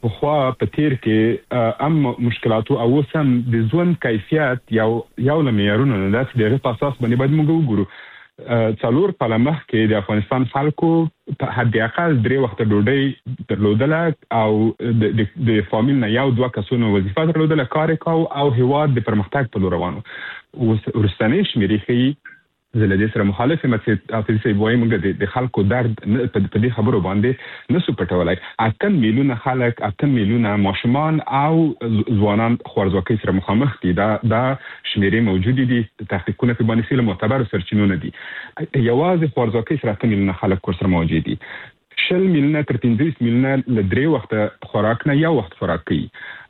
په خوا په تیر کې مشکلات او سم د ژوند کیفیت یو لمعیارونه نه د دغه په اساس باندې باید موږ وګورو څلور کاله مخکې د افغانستان خلکو په حد اقل 3 وخت ډوډۍ درلودله او د فامیل نه یو دوه کسونو وظیفه درلودله کار کاو او هیواد د پرمختګ په لور روانو ورستنې شمیرې ښیي زه له دې سره مخالف یم چې افیسي وایي موږ د خلکو درد په دې خبرو باندې نسو پټولای 8 میلیونه خلک 8 میلیونه ماشومان او ځوانان خوارځواکۍ سره مخامخ دي دا شمیرې موجود دي تحقیقونه په باندې سیله معتبر سرچینو نه دي یوازې خوارځواکۍ سره 8 میلیونه خلک سره موجود دي 10 میلیونه تر 15 میلیونه له 3 وخت خوراک نه یو وخت خوراک کوي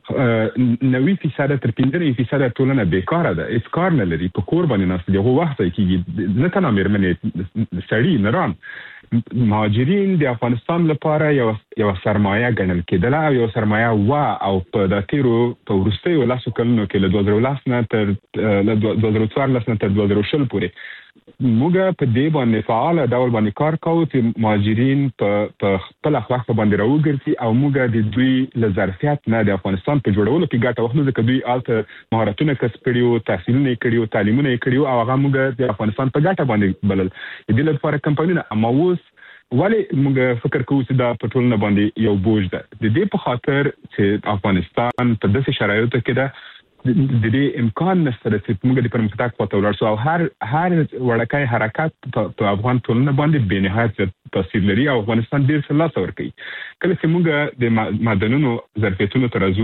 90% تر 15% ټولنه بیکاره ده هیڅ کار نه لري په کور باندې ناست دي هغه وخت کې نه تنه مېرمنې سړي نران مهاجرین د افغانستان لپاره یو سرمایه ګڼل کېدله او یو سرمایه او په داتیرو په ورستیو لاسو کلونو کې له 2010 نه تر 2014 نه تر 2020 پورې موږ په دې باندې فعال ډول باندې کار کوو چې مهاجرین په خپل اخلاق باندې راوګرځي او موږ د دوی له ظرفیت نه د افغانستان په جوړولو کې ګټه واخلو ځکه دوی الته مهارتونه کسب کړي تحصیلونه کړي تعلیمونه کړي او هغه موږ د افغانستان په ګټه باندې بلل د لپاره کمپاینونه اما اوس ولی موږ فکر کوو چې دا په ټولنه باندې یو بوج ده د دې په خاطر چې افغانستان په داسې شرایطو کې ده د دې امکان نشته چې موږ د پرمختګ په تور ورسو او هر وړکای حرکت په افغان ټولنه باندې به نهایت تاثیر لري او افغانستان ډیر څه لاس ور کوي کله چې موږ د معدنونو ظرفیتونو ترازو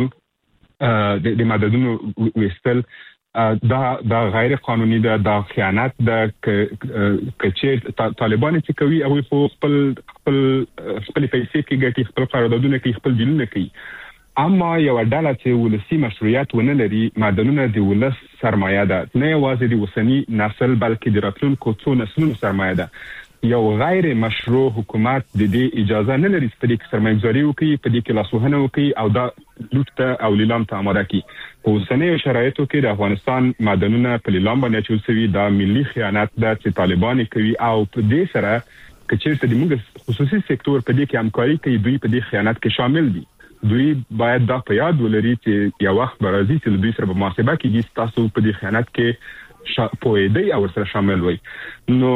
د معدنونو وستل دا غیر قانوني دا خیانت دا چې طالبان چې کوي او خپل پیسې کې ګټي خپل قراردادونه کې خپل دیلونه کوي اما یو ډله چې ولسی مشروعیت ونه لري معدنونه د ولس سرمایه ده نه یوازې د وسنی نسل بلکې د راتلونکو څو نسلونو سرمایه ده یو غیر مشروع حکومت د دې اجازه نه لري چې په دې کې سرمایه‌ګذاري وکړي په دې کې لاسوهنه وکړي او دا لوټ او لیلام ته آماده کړي په اوسنۍ شرایطو کې د افغانستان معدنونه په لیلام باندې اچول شوي دا ملي خیانت ده چې طالبان کوي او په دې سره چې د موږ خصوصي سکتور په دې کې همکاري کوي دوی په دې خیانت کې شامل دي دوی باید دا په یاد ولري چې یو وخت راځي چې دوی سره په محاسبه کې تاسو په دې خیانت کې پوهیدئ او سره شامل وي نو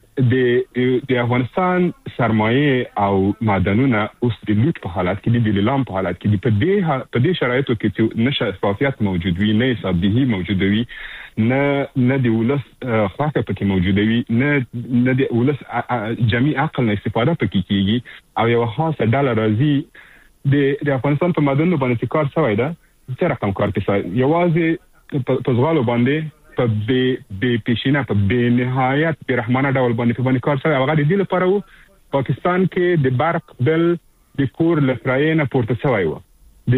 د افغانستان سرمایه او معدنونه اوس د لوټ په حالت کې د لیلام په حالت کې په دې شرایطو کې چې نشه شفافیت موجود وي نه حسابدهي موجود وي نه د ولس خواخه پکې موجود وي نه د ولس جمعي عقل نه استفاده پکې کیږي او یو خاصه ډله راځي د افغانستان په معدنونو باندې کار شوی ده څه رقم کار کوي یوازې په ځغالو باندې په به پیشینه په به نهایت په رحمانه ډول باندې کار شوی هغه د دې لپاره پاکستان کې د برق بل د کور لفراینه پورته شوی و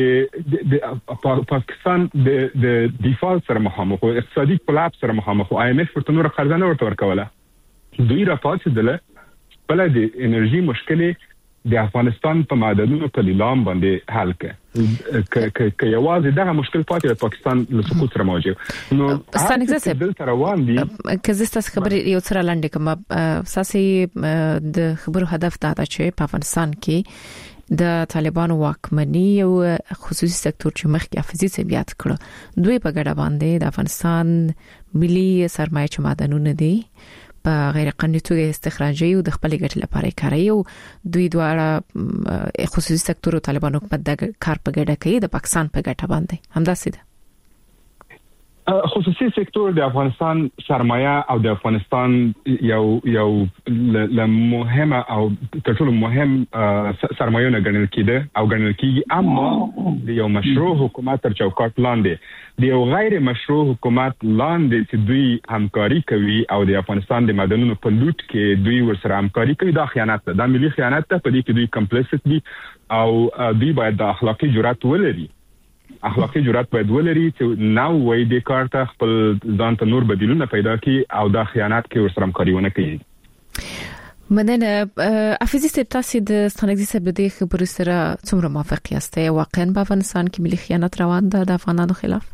د پاکستان د دیفالت سره مخامخ او اقتصادي کولاپس سره مخامخ او IMF ورته نور قرض نه ورکوله دوی راپاتېدل بل د انرژي مشکلې د افغانستان په معدنونو په لیلام باندې حل کړي یوازې دغه مشکل پاتې د پاکستان له سقوط سره مواجه نو ستاسو دلته روان دي که تاسو خبرې یو څه لاندې کوم ساسي د خبرو هدف دا چې په افغانستان کې د طالبانو واکمنۍ او خصوصي سکتور چې مخکې افزیت بیات کړ دوی په ګډه باندې د افغانستان ملي سرمایه چې معدنونه دي په غیر قانوني توګه استخراجي او د خپل ګټې لپاره کوي او دوی دواړه خصوصي سکتور او طالبانو په دغه کار په ګډه کوي د پاکستان په ګټه باندې همداسې ده خصوصي سکتور د افغانستان سرمایه او د افغانستان یو مهمه او تر ټولو مهم سرمایه ګڼل کېږي اما د یو مشروع حکومت تر چوکاټ لاندې د یو غیر مشروع حکومت لاندې چې دوی همکاري کوي او د افغانستان د معدنونو په لوټ کې دوی ورسره همکاري کوي دا خیانت ده دا ملي خیانت ده په دې کې دوی کمپلیسټ دي او دوی باید د اخلاقی جرأت ولري چې نو وای د کار ته خپل ځان ته نور بدیلونه پیدا کړي او دا خیانت کې ورسره همکاري ونه کوي مننه افیزي تاسو د ستانګزي سبدي خبرو سره څومره موافق یاست واقعا په افغانستان کې ملي خیانت روان ده د افغانانو خلاف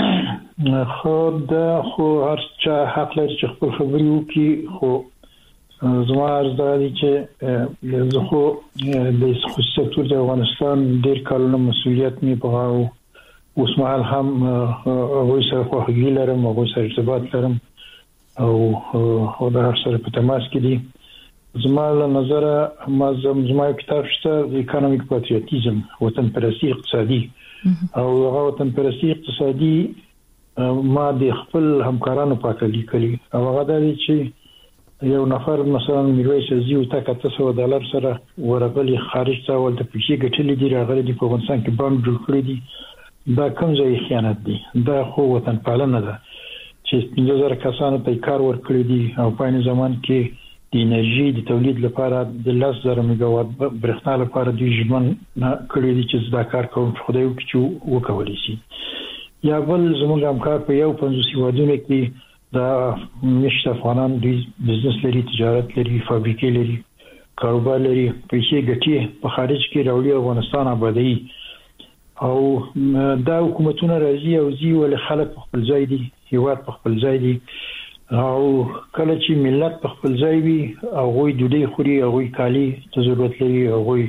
خو هر چا حق لري چې خپل خبرې وکړي خو زما ارزادي چې زه خو د خصوصي سکتور د افغانستان ډېر کلونه مسؤلیت می پغاو اوس مهال هم وایي سره خوږی لرم او سره ارتباط لرم او دا سره په تماس کې دي زما له نظر ما زما کتاب شته اکونومیک پاتریوتیزم وطن پرستی اقتصادي او هغه وطن پرستی اقتصادي ما د خپل همکارانو په کلی کلی او هغه د چې یو نفر مثلا میرویس زیو تا $100 سره ورغلی خارج ته ولته پیسې ګټلې دي راغلي دي په افغانستان کې بانک جوړ کړی دي دا کوم ځای خیانت دی دا خو وطن پالنه ده چې 15000 کسانو ته کار ورکړي دي او په این زمان کې د انرژي د تولید لپاره د 10000 میگاوات برېښنا لپاره د ژوند کړي دي چې دا کار کوم خدای وکړي وکولای شي یا بل زموږ همکار په یو 50 ودونه کې دا مشت افغانان د بزنس لري تجارت لري فابریکې لري کاروبار لري پیسې ګټي په خارج کې راوړي افغانستان آبادی او دا حکومتونه راځي او زی ول خلک په خپل ځای دي هیواد په خپل ځای دي او کله چې ملت په خپل ځای وي او غوي دوی خوري او غوي کالی ته ضرورت لري او غوي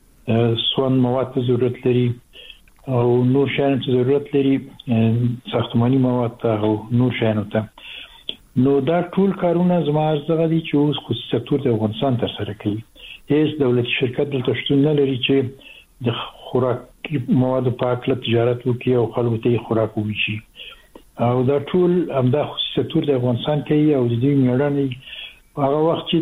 سون مواد ته ضرورت لري او نور شان ته ضرورت لري ساختماني مواد او نور شان ته نو دا ټول کارونه زما ارزغه دي چې اوس خصوصي سکتور د افغانستان تر سره کوي هیڅ دولتي شرکت دلته شتون نه لري چې د خوراکي موادو په اړه تجارت وکړي او خلکو ته خوراک وویشي او دا ټول همدا خصوصي سکتور د افغانستان کوي او د دې میړانې هغه وخت چې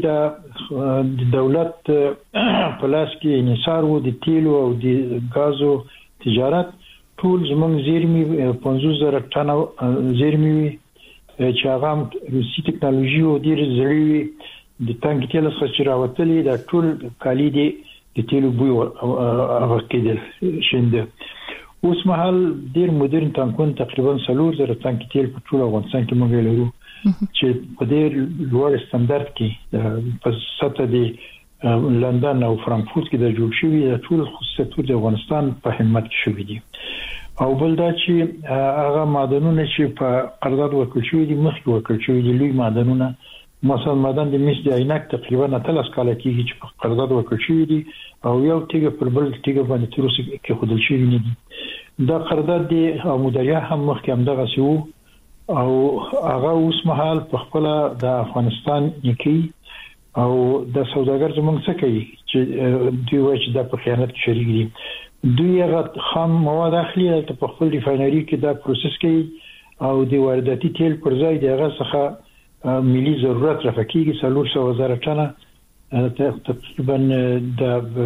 د دولت په لاس کې انحصار وو د تیلو او د غازو تجارت ټول زمونږ زیرمې 50000 ټن زیرمې چې هغه روسي ټکنالوژي او ډیر زړې د تانک تیل څخه چې راوتلې دا ټول کالی دي د تیلو بوی هغه کېدل شنده اوس مهال ډیر مدرن تانکونه تقریبا 3000 تانک تیل په ټول افغانستان کې موږ لرو چې په ډیر لوړ ستاندرد کې په سطح د لندن او فرانکفورت کې د جوړ شوی د ټول خصوصي سکتور د افغانستان په همت کې شوی دي او بل دا چې هغه معدنونه چې په قرارداد ورکړل شوی دي مخکې ورکړل شوی دي لوی معدنونه مثلا معدن د مس د عینک تقریبا 3 کال کېږي چې په قرارداد ورکړل شوی دي او یو تیګه پر بل تیګه باندې تر اوسه کې خودل شوی نه دي دا قرارداد دی او مدیریت هم مخکې هم دغه سو او هغه اوس مهال په خپل د افغانستان کې او د سوداګر زمونږ څخه کوي چې دوی وایي چې د خیانت شریک دي دوی هغه خام مواد اخلي ته په خپل ریفاینري کې دا پروسس کوي او د وارداتي تیل پر ځای دغه څخه ملي ضرورت رافقيږي 300,000 ټنه تقریبا د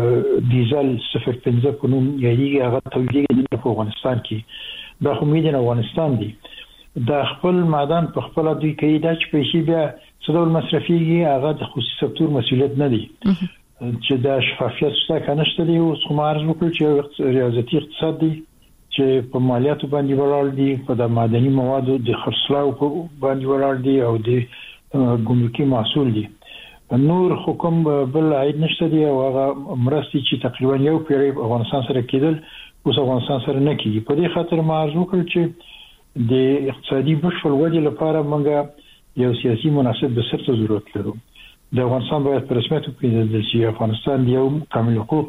ډیزل 0.5 په نوم یادي هغه تولید په افغانستان کې دا خو مې د افغانستان دي دا خپل معدن په خپل دوی کوي دا چې پیسې بیا څډول مصرفيږي هغه د خصوصي سکتور مسؤلیت نه دي چې دا شفافیت شته کنه شته دی او څومره وکړي چې ریاضتي اقتصاد دی چې په مالیاتو باندې ولاړ دي په د معدني موادو د خرڅلاو باندې ولاړ دي او د ګمرکي محصول دي نور حکم بل عید نشته دی او هغه مرستي چې تقریبا یو پیری افغانستان سره کېدل اوس افغانستان سره نه کیږي په دې خاطر ما ارزو کړ چې د اقتصادي بشپړ ودې لپاره موږ یو سیاسي مناسب بسرته ضرورت لرو د افغانستان باید په رسمیت وپیژندل شي افغانستان یو کامل حقوق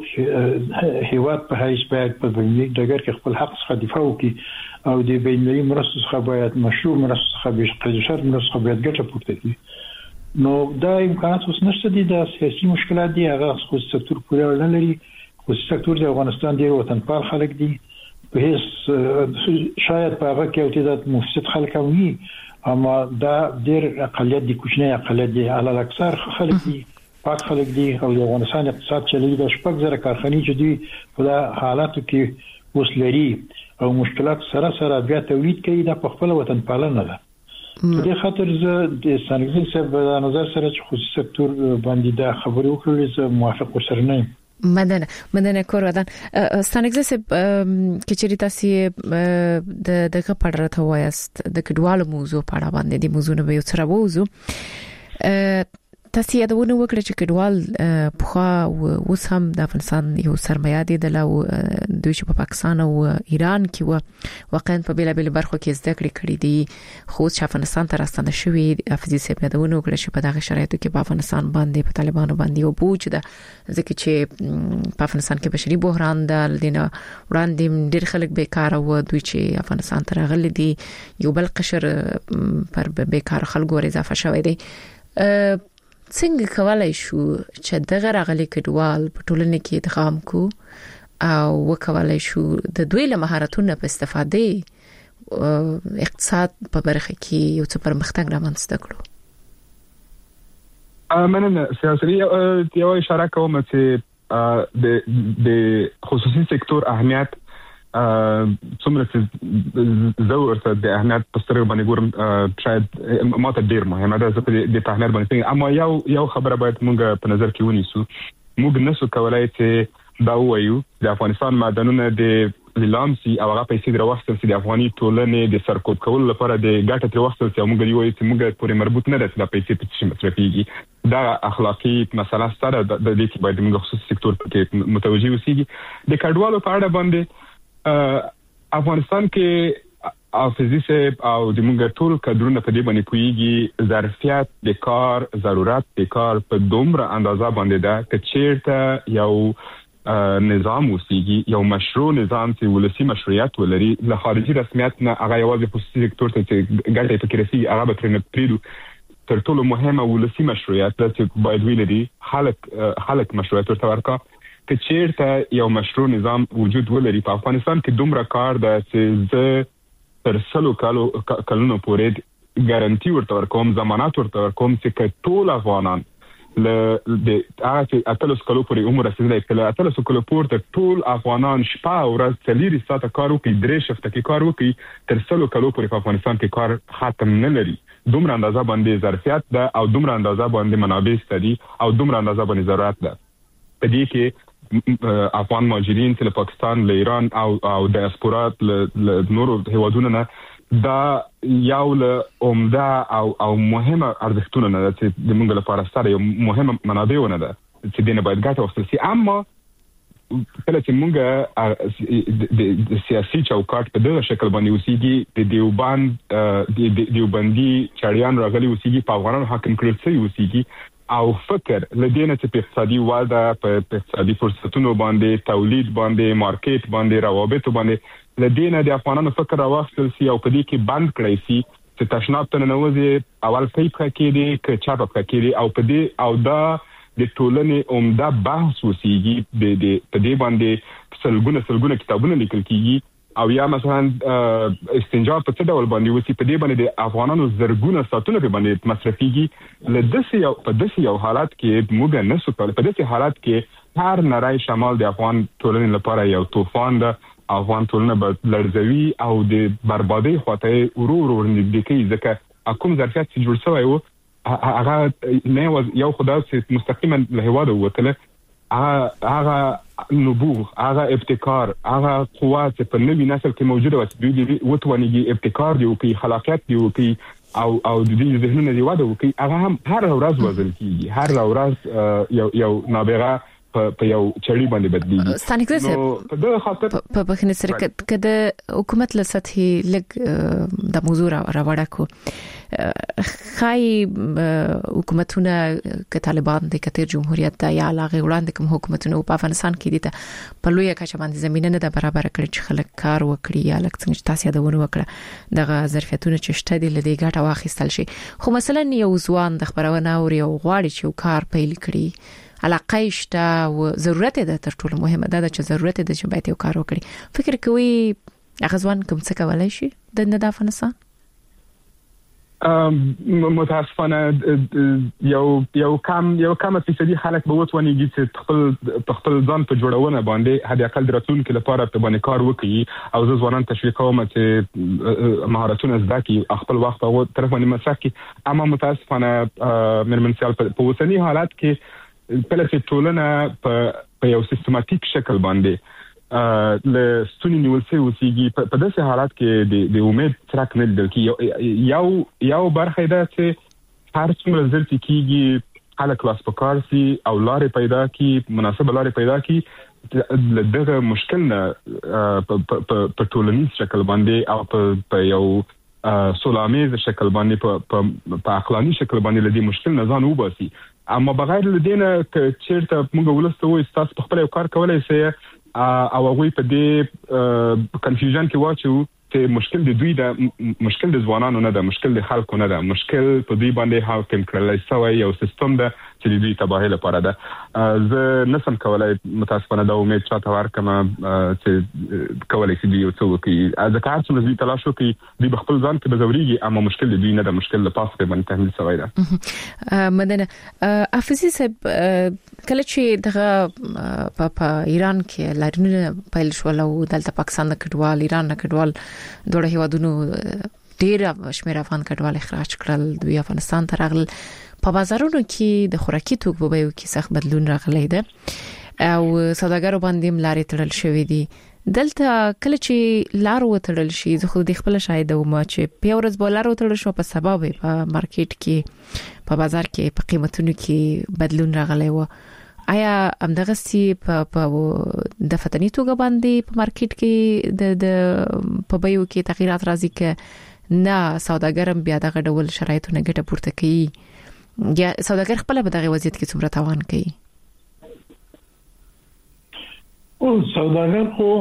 هیواد په حیث باید په بین‌المللي ډګر کې خپل حق څخه دفاع وکړي او د بین‌المللي مرستو څخه باید مشروع مرستو څخه به شرط مرستو څخه باید ګټه پورته کړي نو دا امکانات اوس نشته دي د سیاسي مشکلات دي هغه خصوصي سکتور پورې اړه نه لري خصوصي سکتور د افغانستان ډیر وطنپال خلک دي په هیڅ شاید په هغه کې اوتیدات مفسد خلک وي اما دا ډیر اقلیت دي کوچنی اقلیت دي علل اکثر خلک دي پاک خلک دي او د افغانستان اقتصاد چلیږي د شپږ زره کارخانې چې دي په حالاتو کې اوس لري او مشکلات سره بیا تولید کوي د خپل وطن پالنه ده په دې خاطر زه د سانګزل صاحب د نظر سره چې خصوصي سکتور باندې دا خبرې وکړې زه موافق وسره نه یم مدنه کور ودان ستانګزه سه کچری تاسو دغه پړه ته وایست د کډوالو موضوع په اړه باندې د موضوع نه یو څه راوځو تاسو یادونه وکړه چې کډوال پخوا اوس هم د افغانستان یو سرمایه دي د دوی چې په پاکستان او ایران کې و واقعا په بیلابل برخو کې زده کړې دي خو چې افغانستان ته راستنه شوی افزي سیب یادونه وکړه چې په دغه شرایطو کې په افغانستان باندې په طالبانو باندې او بوج ده ځکه چې په افغانستان کې بشري بحران ده لدينا وړاندې ډېر خلک بیکار او دوی چې افغانستان ته راغلي دي یو بل قشر پر بیکار خلکو اضافه شوی دی څنګه کولای شو چې دغه راغلي کډوال په ټولنه کې ادغام کو او وکولای شو د دوی له مهارتونو په استفاده اقتصاد په برخه کې یو څه پرمختګ رامنځته کړو؟ مننه سیاسي یو اشاره کوم چې د خصوصي سکتور اهمیت څومره چې زه ورته د اهمیت په سترګه باندې ګورم شاید ماته ډیر مهمه ده چې د تحلیل باندې اما یو خبره باید موږ په نظر کې ونیسو موږ نسو کولای چې دا وایو د افغانستان معدنونه د لیلامسي او هغه پیسې دروښتل چې د افغاني ټولنې د سرکوب کولو لپاره د ګټه تروښتل چې موږ دی وایو چې موږ پورې مربوط نه ده چې د پیسې په څه مصرفيږي دا اخلاقی مسله ستاره د دې چې باید موږ خصوصي سکتور کې متوجي اوسېږي د کډوالو په اړه باندې افغانستان کې حافظي صاحب او د موږ ټول کډرونه په دې باندې کویږي ظرفیت د کار ضرورت د کار په دومره اندازه باندې ده چې چیرته یو نظام وسیږي یو مشروع نظام چې ولسی مشروعیت ولري له خارجي رسمیت نه هغه یوازې خصوصي سکتور ته چې ګټه پکې رسیږي هغه به ترنه پریدو تر ټولو مهمه ولسی مشروعیت چې باید ولري خلک مشروعیت ورته ورکړي که چیرته یو مشروع نظام وجود ولري په افغانستان کې دومره کار ده چې زه تر 100 کلونو پورې ګارانټي ورته ورکوم ضمانت ورته ورکوم چې ټول افغانان له د هغه اتلس کلو پورې عمر رسیدلی کله اتلس کلو پورته ټول افغانان شپه او ورځ 4 ساعته کار وکړي 3 شفته کې کار وکړي تر 100 کلو پورې په افغانستان کې کار ختم نه لري دومره اندازه باندې ظرفیت ده او دومره اندازه باندې منابع ستدي او دومره اندازه باندې ضرورت ده په دې کې افغان مهاجرین چې له پاکستان له ایران او ډایسپورا له نورو هیوادونو نه دا یو له عمده او مهمه ارزښتونه نه چې د موږ لپاره ستاره یو مهمه منابعونه ده چې دینه باید ګټه واخیستل شي اما کله چې موږ د سیاسي چوکاټ په دغه شکل باندې وسیږي د دیوبندي چاړیان راغلي وسیږي په افغانانو حاکم کړل شي وسیږي او فکر لدينا چې په اقتصادي واده په اقتصادي فرصتونو باندې تولید باندې مارکیټ باندې روابط باندې لدينا د افغانانو فکر راوښتل سي او په دې کې بند کړی سي چې تشناب ته ننوځي اول کیپ کېدی ک چا په کېدی او په دې او دا د ټولنې عمده بحث وسیږي د په دې باندې سلګونه کتابونه لیکل کیږي او یا مثلا استنجا په څه ډول باندې وسی په دې باندې د افغانانو زرګونه ساتونه په باندې مصرفيږي لدسه یو حالت کې موږ نه سو په دې حالت کې هر نړۍ شمال د افغان ټولنې لپاره یو طوفان ده افغان ټولنه به لړزوي او د بربادي خواته ورور نږدې کوي ځکه کوم ظرفیت چې جوړ شوی وو هغه نه یو خدای چې مستقیما له هواده وته هغه نبوغ هغه ابتکار هغه قوت په نوې نسل کې موجوده و چې دوی وتوانيږي ابتکار دی او کې خلاقیت دی او کې او د دې ذهنونه دی واده وکي هغه هم هر ورځ وزن کیږي هر ورځ یو نابغه په یو چړې باندې بدلیږي ستانګزه په دغه خاطر په بخنه سره کده حکومت له سطحي لګ د موضوع راوړه کو خای حکومتونه ک طالبان د کتر جمهوریت د یا علاقه وړاندې کوم حکومتونه په افغانستان کې دي ته په لوی کچه باندې زمينه نه د برابر کړی چې خلک کار وکړي یا لکه څنګه تاسو یادونه وکړه دغه ظرفیتونه چې شته دي لدی ګټه واخیستل شي خو مثلا یو ځوان د خبرونه او یو غواړي چې کار پیل کړي علاقه شته او ضرورت ده تر ټولو مهمه ده چې ضرورت ده چې باید یو کار وکړي فکر کوي هغه ځوان کوم څه کولای شي د افغانستان متاسفانه یو کم فیصدي خلک به وتوانيږي چې خپل ځان په جوړونه باندې هدا اقل درتون کې لپاره په باندې کار وکړي او ځوانان تشویق کوم چې مهارتونه زده کړي خپل وخت او طرف باندې مصرف کړي اما متاسفانه مرمنسیال په اوسنی حالت کې کله چې ټولنه په یو سیستماتیک شکل باندې له ستوني نیول شوی وسیږي په داسې حالت کې د امید څرک نه لیدل کیږي یو برخه ده چې هر څومره ځل کېږي خلک لاس پکار سي او لارې پیدا کی مناسب لارې پیدا کی دغه مشکل نه په ټولنیز شکل باندې او په یو سولامیز شکل باندې په عقلاني شکل باندې لدی مشکل نه ځان وباسي. اما بغیر لدینه چیرته موږ ولستو استاس په خپل کار کولای شي او هغه په دې کنفیوژن کې واچو چې مشکل د دوی د مشکل د ځوانانو نه ده، مشکل د خلکو نه ده، مشکل په دوی باندې حاکم کړل شوی یو سیستم ده چې د دوی تباهي لپاره ده. زه نسم کولای متاسفانه دا امید چاته ورکم چې کولای شي یو څه وکړي. ځکه هر څومره دوی تلاش وکړي دوی خپل ځان کې بزوريږي، اما مشکل د دوی نه ده، مشکل د پاسه باندې تحمیل شوی ده. مدنه حافظي صاحب کله چې دغه په ایران کې لارونه پیل شول او دلته پاکستان د کډوال ایران نه کډوال دوه هیوادونو ډیر شمیر افغان کډوال اخراج کړل، دوی افغانستان ته راغلل. په بازارونو کې د خوراکي توکو په بیو کې سخت بدلون راغلی دی او سوداګرو باندې لارې تړل شوې دي. دلته کله چې لار وتړل شي زه خو د خپل شاهد وم چې په ورځ به لار وتړل شو په سبب په مارکیټ کې په بازار کې په قیمتونو کې بدلون راغلی و. آیا همدغه سی په د فتنی توګه باندې په مارکیټ کې د په بیو کې تغیرات راځي ک نه سوداګرم بیا دغه ډول شرایطونه ګټه پورته کوي یا سوداګر خپل په دغه وضعیت کې څومره تاوان کوي؟ او سوداګر خو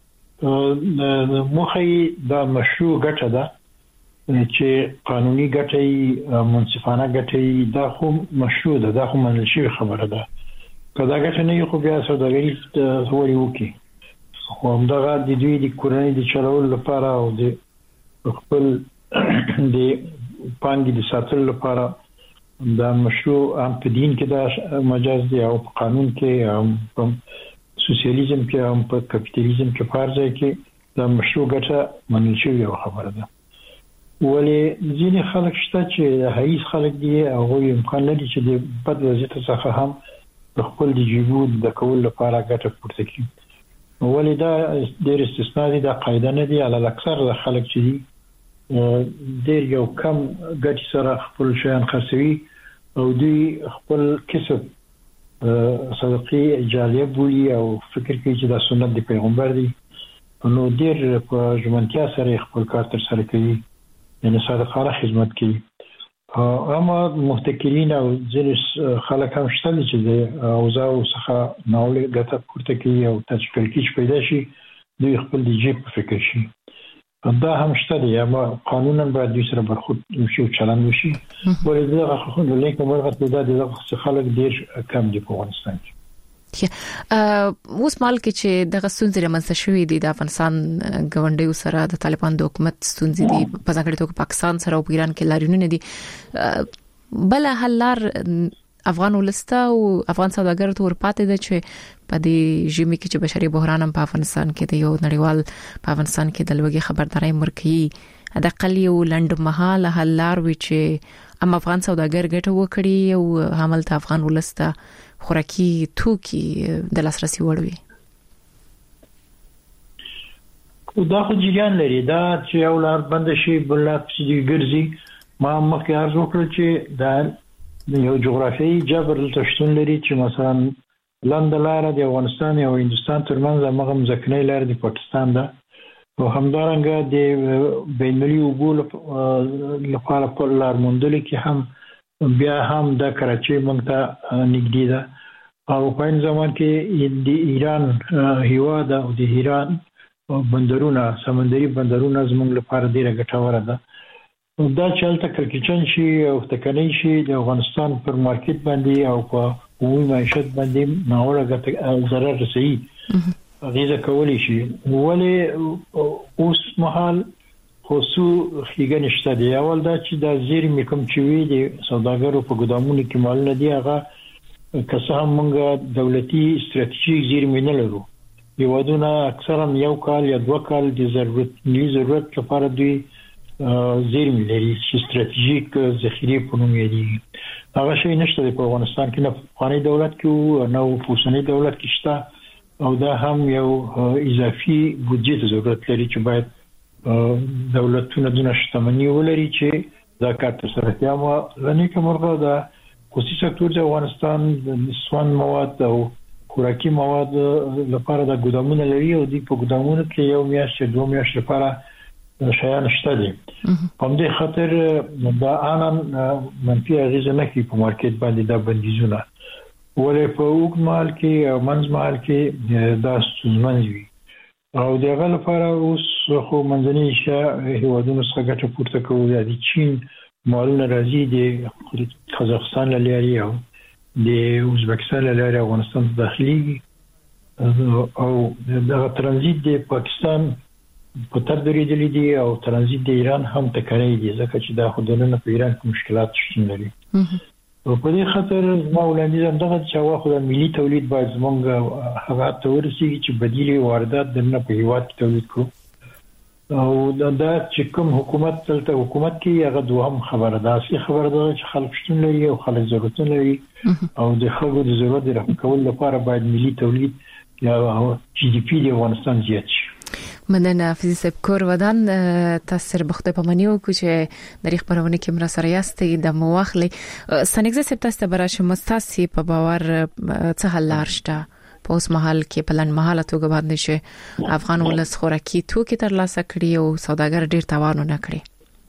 مخې د مشروع ګټه ده چې قانوني ګټه منصفانه ګټه دا خو مشروع ده، دا خو منل شوی خبره ده. کدا ګټه نه خو بیا سوداګری هوري وکي خو همدغه د دوی د کورنۍ د چلول لپاره او د خپل د پانګې د ساتلو لپاره دا مشروع هم په دین کې دا مجاز دی او په قانون کې هم په سوسیالیزم کې هم په کپیټالیزم کې فرض دی کې دا مشروع ګټه منل شوی یو خبره ده. ولی ځینې خلک شته چې هیڅ خلک دي او امکان لري چې د بد وضعیت څخه هم خپل د جیبود د کول لپاره ګټه پورته کړي. ولی دا ډېر استثناء دي، دا قاعده نه دي. علل اکثر د خلک چې دي ډېر یو کم ګټي سره خپل شیان خرڅوي او دوی خپل کسب صدقې جاریه بولي او فکر کوي چې دا سنت د پیغمبر دی، نو ډېر په ژمنتیا سره خپل کار تر سره کوي، یعنی صادقانه خدمت کوي. اما محتکرین او ځینې خلک هم شته چې د اوضاع څخه ناوړه ګټه پورته کوي او تشکیل کې پیدا شي دوی خپل د جیب په فکر شي. دا هم شته دی، اما قانونا باید دوی سره برخورد وشي او چلند وشي. ولې دا خو له لیکه مرغه د دغه خلک ډېر کم دي په افغانستان کې. اوس مال کې چې د غسونځ رمنځته شوې دي د افغانستان ګوندیو سره د طالبان د حکومت ستونزې دي په ځانګړي توګه پاکستان سره او ایران کې لارونه دي، بل حل لار افغان ولسته او افغان سوداګر ته ورپاتې ده چې په دې ژمي کې چې بشري بحران هم په افغانستان کې د یو نړیوال په افغانستان کې د لوګي خبرداري مرکي د قلیو لند مهاله حل لار وي چې ام افغان سوداګر ګټه وکړي او عمل ته افغان ولسته خوراکي توکي د لاسرسي وړوي. دا خو جریان لري، دا چې یو لار بند شي بل لار چې ګرځي. ما مخکې عرض وکړ چې دا یو جغرافیایي جبر تشتون لري چې مثلا لاندې لار د افغانستان او هندستان ترمنځ هغه مزکنه لار د پاکستان ده او همدارنګه د بینالمللي اوبو لپاره په لار موندل کې هم بیا هم د کراچۍ مونږ ته نږدې ده او په این زمان کې د ایران هیواد او د ایران بندرونه سمندري بندرونه زموږ لپاره ډیره ګټوره ده. دا چلته کلکچن شي او تکنی شي د افغانستان پر مارکیټ باندې او په عمومي معیشت باندې ناوړه ضرر رسوي غیزه کولی شي. ولی اوس مهال خصو خیګه نشته دی. اول دا چې د زیرمې کوم چې وی دي سوداګرو په ګدامونو کې مال نه دی، هغه کسه هم موږ دولتي استراتیژیک زیرمې نه لرو. یوادونه اکثرا یو کال یا دوه کال د ضرورت لپاره دوی زیرمې لري چې استراتیژیک ذخیره په نوم یادي. هغه شی نشته په افغانستان کې، نه افغاني دولت کې او نه په اوسنۍ دولت کې شته او دا هم یو اضافي بودجه ته ضرورت لري چې باید دولتونه دونه شتمنۍ ولري چې دا کار تر سره کړي. اما لنی کومه دا خصوصي سکتور د افغانستان د نسوان مواد او خوراکي مواد لپاره د ګودامونو لري او د په ګودامونو کې یو میاشت 2 میاشتې لپاره شیان شته دي. په دې خاطر دا ان منفي اغیزه نه کوي په مارکیټ باندې د بندیزونه، ولې په اوږد مهال کې او منځ مهال کې دا ستونزمن وي. او دغه لپاره اوس خو منځني ایشیا هیوادونو څخه ګټه پورته کوي. د چین مالونه راځي د قزاقستان له لارې او د ازبکستان له لارې افغانستان ته داخلي او د ترانزیت د پاکستان په تر درېدلې دي او ترانزیت د ایران هم تکراري دي، ځکه چې دا خودنه په ایران کې مشکلات شته لري. او په دې خاطر ما وړاندیز دغه چې واخو د ملي تولید باید زمونږ هغه ته ورسیږي چې بدیلي واردات درنه په هیواد کې تولید کړو. او دا چې کوم حکومت تلته حکومت کې هغه دوهم خبره ده، اصلي خبره ده چې خلک شتون لري او خلک ضرورت لري او د خلکو د ضرورت رفع کول لپاره باید ملي تولید یا جی ډي پی د افغانستان زیات شي. مننه فیض کور ودان تاسو بخته په منیو چې د خبرونه کې مر سره یاستې د مواخلي سنګز سپتاسته براشه مستاسي په باور څه حل لارشته په اوس محل کې پلان محل توګه باندې شي افغان ولس خوراکي توکي تر لاسه کړی او سوداګر ډیر تاوان نه کړی.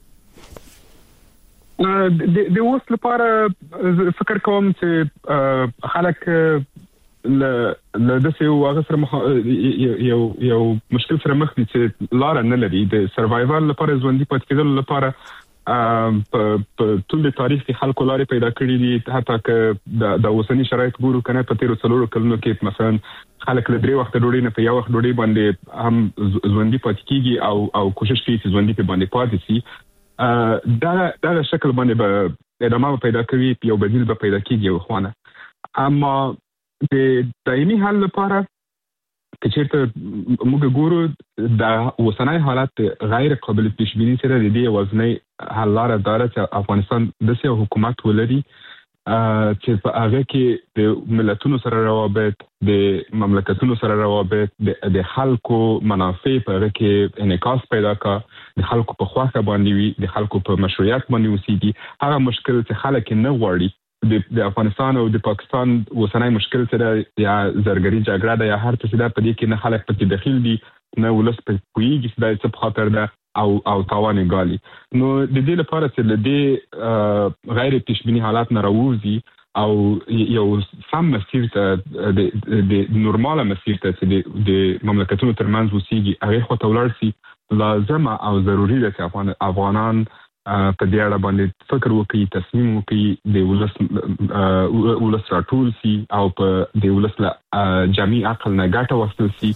د اوس لپاره فکر کوم چې خلک له دسه واغ سره یو مشکل سره مخ دي چې لار نه لري د سروایوال لپاره ژوندۍ پاتې کېدل لپاره په ټول تاریخ کې خلکو لارې پیدا کړې دي. حتی که د اوسنی شرایط ګورو کنه په 13 کلونو کې مثلا خلک له 3 وخت ډوډۍ نه په یو وخت ډوډۍ باندې هم ژوندۍ پاتې کیږي او کوشش کوي چې ژوندۍ په باندې پاتې شي. دا شکل باندې به ادامه پیدا کوي، یو بدیل به پیدا کیږي خوانه. اما د دایمي حل لپاره که چیرته موږ ګورو د اوسنۍ حالت غیر قابل پیش بینی سره د دې وزنۍ حل لاره داره چې افغانستان د سیاسي حکومت ولري چې په هغه کې د ملتونو سره روابط، د مملکتونو سره روابط، د خلکو منافع په هغه کې انعکاس پیدا کا، د خلکو په خواخه باندې وي، د خلکو په مشروعیت باندې وسیږي. هغه مشکل چې خلک نه غواړي د افغانستان او د پاکستان اوسنۍ مشکل سره یا زرګري جګړه ده یا هر څه ده، په دې کې نه خلک پکې داخل دي نه ولس په کویږي چې دا څه په خاطر ده او تاوان ګالي. نو د دې لپاره چې د دې غیر پیش بینی حالات نه راوځي او یو سم مسیر ته د نورماله مسیر ته چې د مملکتونو ترمنځ وسیږي هغه خو ته ولاړ شي، لازم او ضروری ده چې افغانان په دې اړه باندې فکر وکړي، تصمیم وکړي، د ولس راټول شي او په د ولس له جمعي عقل نه ګټه واخیستل شي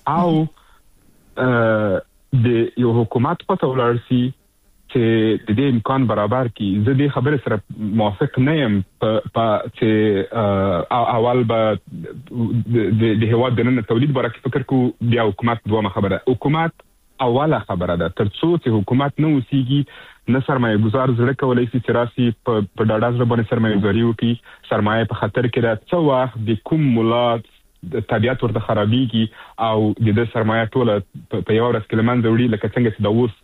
او د یو حکومت په تولر شي چې د دې امکان برابر کړي. زه دې خبره سره موافق نه یم په چې اول به د هیواد د نن تولید برکه فکر کو بیا حکومت دوه خبره. حکومت اوله خبره ده، ترڅو چې حکومت نه وسیږي نه سرمایه گزار زړه کولای شي چې راسي په ډاډه ځل باندې سرمایه گزاري وکړي. سرمایه په خطر کې ده، څو وخت د کوم مولات د طبيعت ورته خرابېږي او د سرمایه ټوله په یو ورځ کې لمن وړي، لکه څنګه چې د اوس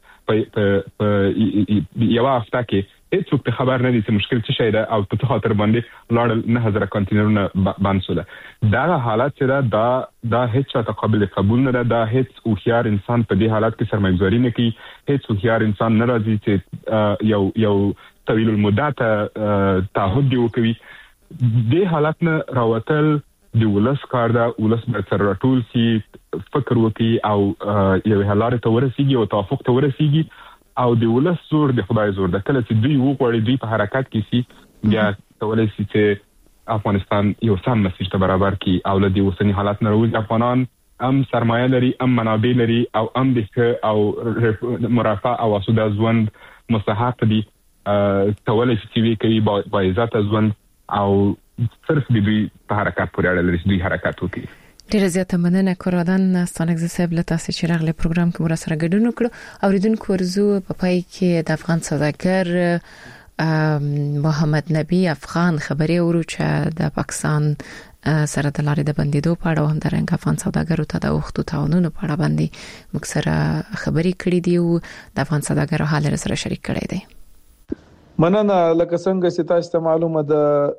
په یو هفته کې هیڅوک خبر نه دي چې مشکل څه شي ده او په خاطر باندې لاړ 9000 کانټینرونه بند شول. دا حالت چې دا هیڅ قابل قبول نه ده. دا هیڅ هوښیار انسان په دې حالت کې سرمایه گزاري نه کوي. هیڅ هوښیار انسان نه راځي چې یو طویل المدت تعهد دی وکوي. دې حالت نه راوتل د ولس کار ده. ولس به سره راټول شي، فکر وکړي او یو حل ته ورسیږي او توافق ته ورسیږي او د ولس زور د خدای زور ده. کله چې دوی وغواړي دوی په حرکت کې شي بیا کولای شي چې افغانستان یو سم مسیر ته برابر کړي او له دې اوسنی حالات نه راوځي. افغانان هم سرمایه لري، هم منابع لري او هم د او مرافع او اسوده ژوند مستحق دي. کولای شي چې وی کوي با عزت ژوند او صرف د دوی په حرکت پورې اړه لري چې دوی حرکت وکړي. ډیره زیاته مننه کورادان ستانګز صاحب له تاسو چې راغله پروګرام کې مر سره ګډون وکړو. اوریدونکو ورزو په پای کې د افغان سوداګر محمد نبی افغان خبري ورو چې د پاکستان سره د لارې د بندیدو په اړه هم درنګ افغان سوداګرو ته د وختو تعاونونو په اړه باندې موږ سره خبري کړې دي او د افغان سوداګرو حال سره شریک کړی دی. مننه. لکه څنګه چې تاسو ته معلومه ده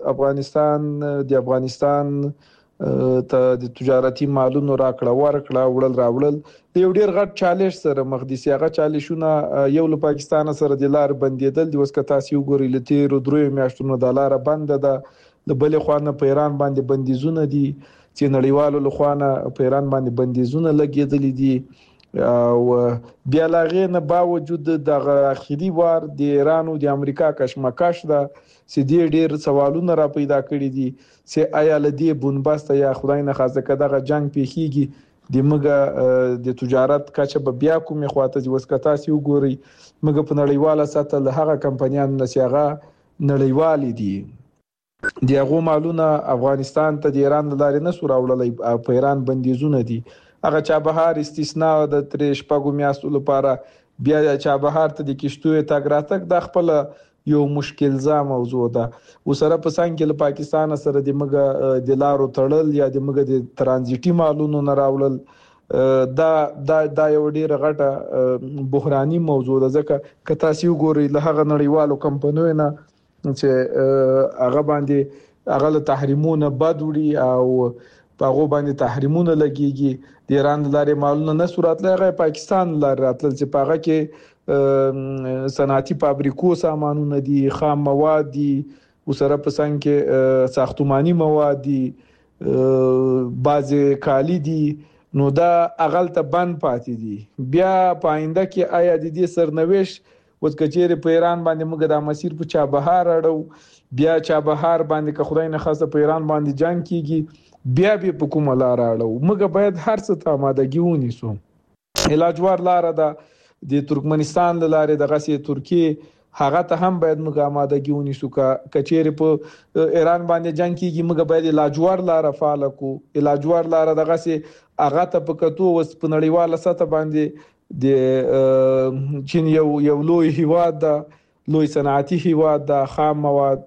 افغانستان ته د تجارتي مالونو راکړه ورکړه وړل د یو ډیر غټ چالش سره مخ دي. هغه چالشونه یو له پاکستان سره د لار بندیدل د وسکه تاسو وګورئ لته درې میاشتونو د لار بند ده. د بل خوانه په ایران باندې بندیزونه دي چې نړیوالو له خوانه په ایران باندې بندیزونه لګیدل دي او بیا لاغې نه باوجود د اخیری وار د ایران او د امریکا کشمکش ده چې ډېر سوالونه را پیدا کړي دي چې آیا لدی بنبست یا خدای نه خاصه کداغه جنگ پیخیږي د مګه د تجارت کچه به بیا کومه خواته چې وسکتا سی وګوري مګه په نړیواله سطح له هغه کمپنیانو نشيغه نړیوالې دي د هغه مالونه افغانستان ته د ایران لارې نه سوراولې په ایران بندیزونه دي. هغه چابهار استثناء د ترې شپږو میاشتو لپاره بیا چابهار ته د کشتو تاګ راتګ د خپل یو مشکل ځا موضوع ده. وسره په څنګه کې له پاکستان سره د مګه د لارو تړل یا د مګه د ترانزیټي مالونو نه راولل دا یو ډیره غټه بحراني موضوع ده. ځکه که تاسو وګورئ له هغه نړیوالو کمپنیو نه چې هغه باندې هغه له تحریمونه بد وړي او په هغه باندې تحریمونه لګيږي. د ایران لارې مالونه نه صورت لغه پاکستان لارې راتل چې پاغه کې صنعتي فابریکو سامانونه دي خام مواد دي وسره په څنګه کې ساختماني مواد دي بعضی کالی دي نو دا اغلته بند پاتې دي. بیا پاینده کې آیا د دې سرنوشت وڅکچېره په ایران باندې موږ د مسیر په چابهار اړو بیا چابهار باندې که خدای نه خاصه په ایران باندې جنگ کیږي بیا به په کومه لار اړو موږ باید هر څه ته آمادګي ونیسو. علاجوار لار ده د ترکمنستان لارې د غسې ترکیه هغه ته هم باید موږ آمادګي ونیسو. کچېره په ایران باندې جنگ کیږي موږ باید علاجوار لار فعال کو. علاجوار لار د غسې هغه ته په کتو وس په نړیواله سطح باندې د چین یو لوی هیواد ده لوی صنعتي هیواد ده خام مواد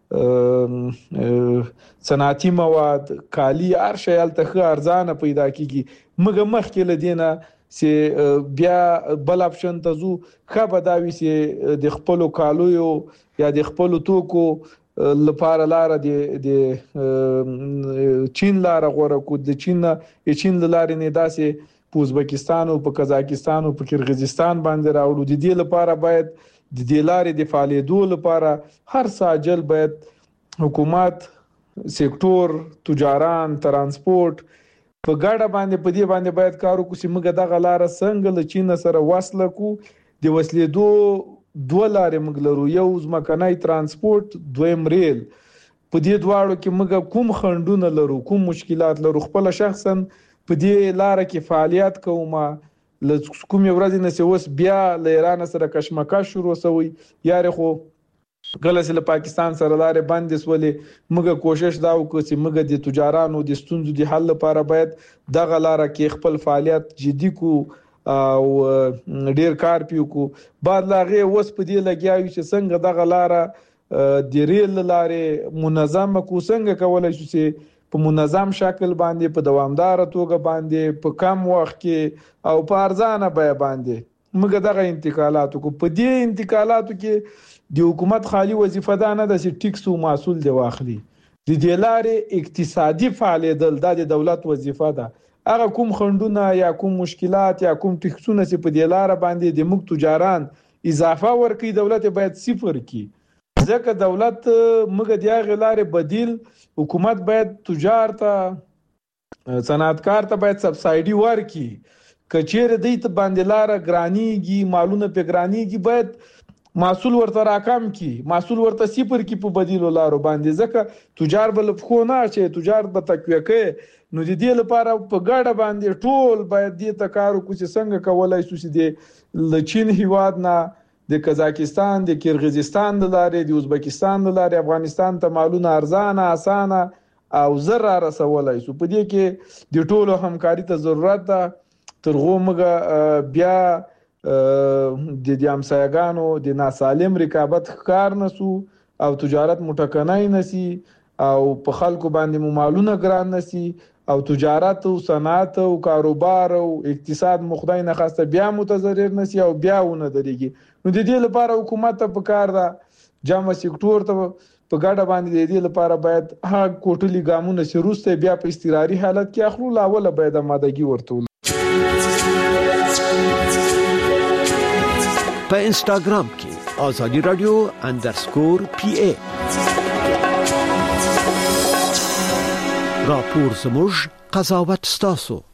صنعتي مواد کالی هر شی الته ارزانه پیدا کیږي. مګه مخکې لدینه چې بیا بل اپشن ته زو خبر داوي چې د خپل کالو یا د خپل توکو لپاره لار د چین لار غوړه کو د چین لارې نه داسې په ازبکستان او په قزاقستان او په کرغیزستان باندې راوړو. د دې لپاره باید د دې لارې د فعالیتو لپاره هر ساجل باید حکومت سېکټور تجاران ترانسپورت په ګډه باندې په دې باندې باید کار وکړي چې موږ دغه لار څنګه له چین سره وصل کو. د وسلې دوه لارې موږ لرو یو ځمکنی ترانسپورت دویم ریل. په دې دواړو کې موږ کوم خندونه لرو کوم مشکلات لرو خپل شخصا په دې لار کې فعالیت کومه کوم ورځ نه سوس بیا له ایران سره کشمکش شروع شوی یاره خو غلس له پاکستان سره لارې باندې سولې موږ کوشش دا وکړو چې موږ د تجارانو د ستونزو د حل لپاره باید دغه لار کې خپل فعالیت جدي کو او ډیر کار پیو کو. بعد لاغه وس په دې لګیاوي چې څنګه دغه لار د ریل لارې منظم کو څنګه کولای شو چې په منظم شکل باندې په دوامدار توګه باندې په کم وخت کې او په ارزانه بیه باندې موږ دغه انتقالاتو کو. په دې انتقالاتو کې د حکومت خالی وظیفه ده نه د ټیکس او محصول دی واخلي. د دې لارې اقتصادي فعالیت د دولت وظیفه ده. هغه کوم خندونه یا کوم مشکلات یا کوم ټیکسونه چې په دې لار باندې د موږ تجاران اضافه ورکړي دولت باید صفر کړي. ځکه دولت موږ د هغه لارې بدیل حکومت باید تجار ته صنعتکار ته باید سبسایډي ورکړي. کچېره د دې باندې لار ګرانیږي مالونه په ګرانیږي باید محصول ورته راکم کی محصول ورته صفر کی په بدیل لارو باندې. ځکه تجار بل خو نه چې تجار به تقویه کوي نو د دې لپاره په ګاډه باندې ټول باید دې تکارو کو چې څنګه کولای شو چې د چین هیواد نه د قزاقستان د کرغیزستان د لارې د ازبکستان د لارې افغانستان ته مالونه ارزانه اسانه او زر رسولای شو. په دې کې د ټولو همکاري ته ضرورت ده. ترغه موږ بیا د همسایګانو د ناسالم رقابت ښکار نسو او تجارت مټکنای نسی او په خلکو باندې مالونه ګران نسی او تجارت او صنعت او کاروبار او اقتصاد مخدای نه خاصه بیا متضرر نسی او بیا ونه درېږي. نو د دې لپاره حکومت ته پکار ده جامع سکتور ته په ګډه باندې د دې لپاره باید هغه کوټلي ګامونه چې روسته بیا په استقراري حالت کې اخلو لاول باید آمادګي ورته په انستګرام کې آزادی رادیو _PA راپور زموږ قضاوت ستاسو